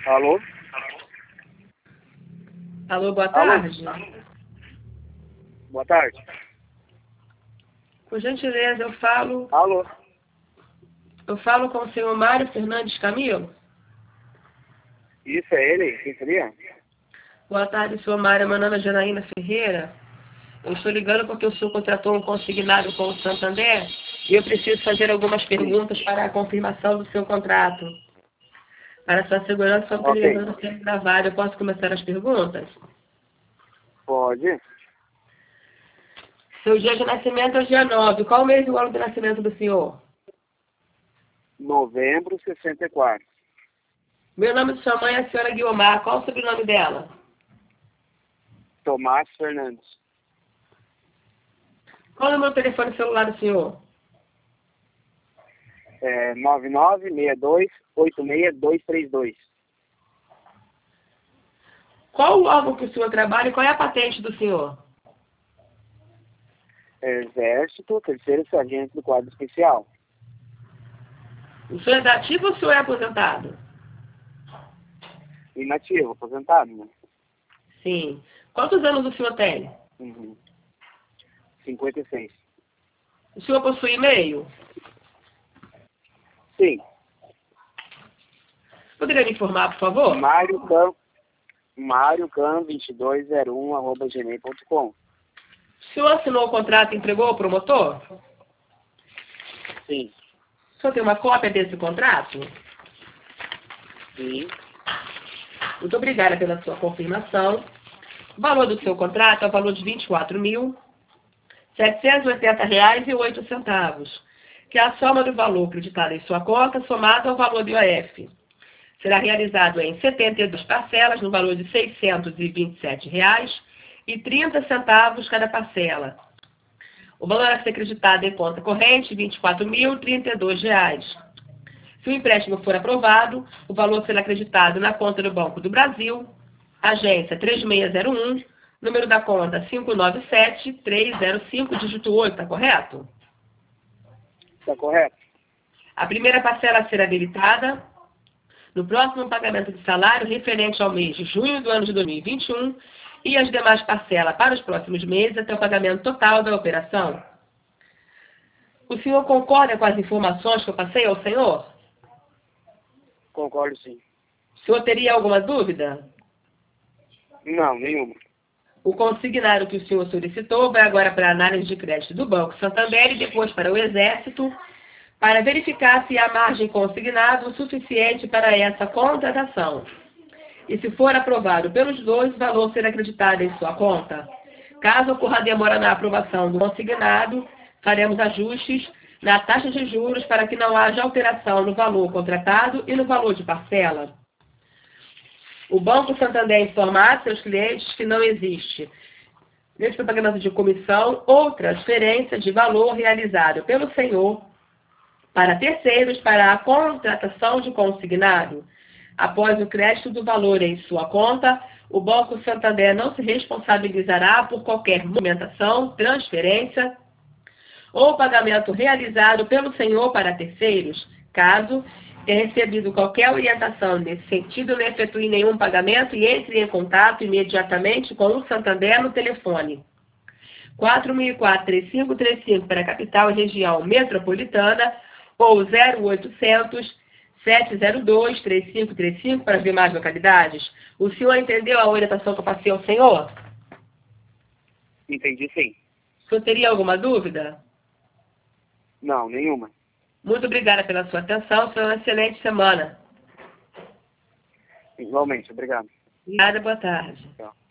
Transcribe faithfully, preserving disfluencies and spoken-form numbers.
Alô? Alô, boa Alô? tarde. Boa tarde. Por gentileza, eu falo, Alô? eu falo com o senhor Mário Fernandes Camilo. Isso é ele? Quem seria? Boa tarde, senhor Mário. Meu nome é Janaína Ferreira. Eu estou ligando porque o senhor contratou um consignado com o Santander e eu preciso fazer algumas perguntas para a confirmação do seu contrato. Para sua segurança, sua Ok. ligação está sendo gravada. Eu posso começar as perguntas? Pode. Seu dia de nascimento é o dia nove. Qual o mês e o ano de nascimento do senhor? Novembro sessenta e quatro. Meu nome de sua mãe é a senhora Guiomar. Qual o sobrenome dela? Tomás Fernandes. Qual é o número do telefone celular do senhor? É nove nove seis dois oito seis dois três dois. Qual o órgão que o senhor trabalha e qual é a patente do senhor? Exército, terceiro sargento do quadro especial. O senhor é ativo ou o senhor é aposentado? Inativo, aposentado, né? Sim. Quantos anos o senhor tem? Uhum. cinquenta e seis. O senhor possui e-mail? Sim. Poderia me informar, por favor? Mário Cam, Mário Cam dois dois zero um arroba gmail ponto com. O senhor assinou o contrato e entregou ao promotor? Sim. O senhor tem uma cópia desse contrato? Sim. Muito obrigada pela sua confirmação. O valor do seu contrato é o valor de vinte e quatro mil setecentos e oitenta reais e oito centavos, que é a soma do valor acreditado em sua conta somado ao valor do I O F. Será realizado em setenta e duas parcelas no valor de seiscentos e vinte e sete reais e trinta centavos cada parcela. O valor a ser acreditado em conta corrente, vinte e quatro mil e trinta e dois reais. Se o empréstimo for aprovado, o valor será acreditado na conta do Banco do Brasil, agência três seis zero um, número da conta cinco nove sete três zero cinco, dígito oito, está correto? Está correto? A primeira parcela a ser habilitada no próximo pagamento de salário referente ao mês de junho do ano de dois mil e vinte e um e as demais parcelas para os próximos meses até o pagamento total da operação. O senhor concorda com as informações que eu passei ao senhor? Concordo, sim. O senhor teria alguma dúvida? Não, nenhuma. O consignado que o senhor solicitou vai agora para a análise de crédito do Banco Santander e depois para o Exército, para verificar se há margem consignado o suficiente para essa contratação. E se for aprovado pelos dois, o valor será acreditado em sua conta. Caso ocorra demora na aprovação do consignado, faremos ajustes na taxa de juros para que não haja alteração no valor contratado e no valor de parcela. O Banco Santander informa a seus clientes que não existe, neste pagamento de comissão ou transferência de valor realizado pelo senhor para terceiros para a contratação de consignado. Após o crédito do valor em sua conta, o Banco Santander não se responsabilizará por qualquer movimentação, transferência ou pagamento realizado pelo senhor para terceiros, caso tenha recebido qualquer orientação nesse sentido, não efetue nenhum pagamento e entre em contato imediatamente com o Santander no telefone quatro mil e quatro, três cinco três cinco para a capital e região metropolitana ou zero oitocentos, sete zero dois, três cinco três cinco para as demais localidades. O senhor entendeu a orientação que eu passei ao senhor? Entendi, sim. O senhor teria alguma dúvida? Não, nenhuma. Muito obrigada pela sua atenção. Foi uma excelente semana. Igualmente, obrigado. Obrigada, boa tarde. Tchau.